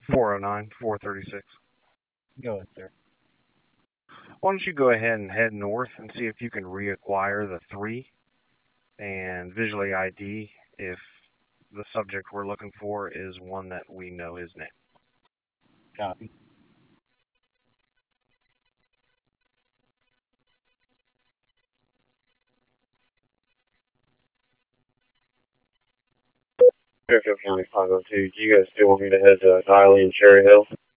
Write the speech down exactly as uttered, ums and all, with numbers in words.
four oh nine, four thirty-six. Go ahead, sir. Why don't you go ahead and head north and see if you can reacquire the three and visually I D if the subject we're looking for is one that we know his name. Copy. Airfield County five oh two, do you guys still want me to head to Riley and Cherry Hill?